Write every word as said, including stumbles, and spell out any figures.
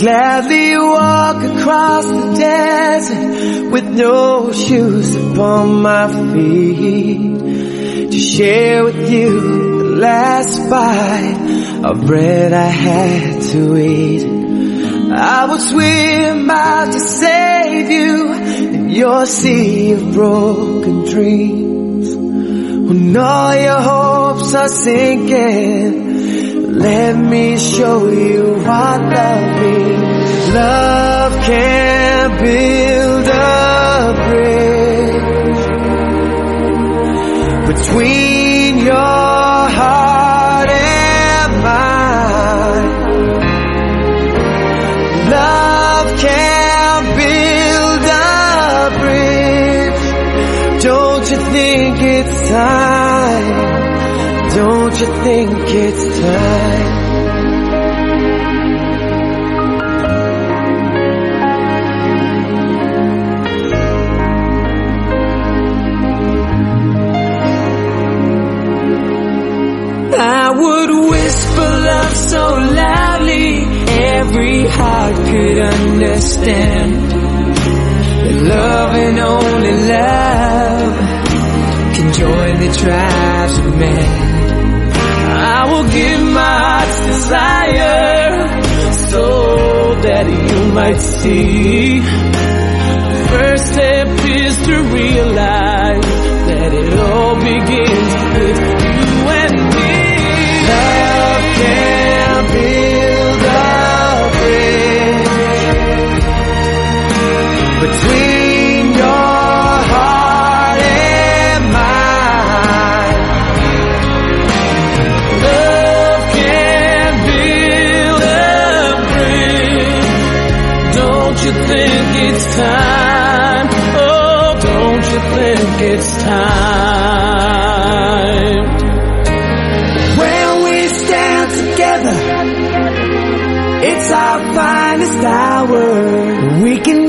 gladly walk across the desert with no shoes upon my feet, to share with you the last bite of bread I had to eat. I would swim out to save you in your sea of broken dreams. When all your hopes are sinking, let me show you what love means. Love can build a bridge between your heart and mine. Love can build a bridge. Don't you think it's time? Don't you think it's time? I would whisper love so loudly every heart could understand that love and only love can join the tribes of man. I will give my heart's desire so that you might see. First step is to realize that it all begins with you and me. Love can build a bridge between your heart and mine. Love can build a bridge. Don't you think it's time? Oh, don't you think it's time? When we stand together, it's our finest hour. We can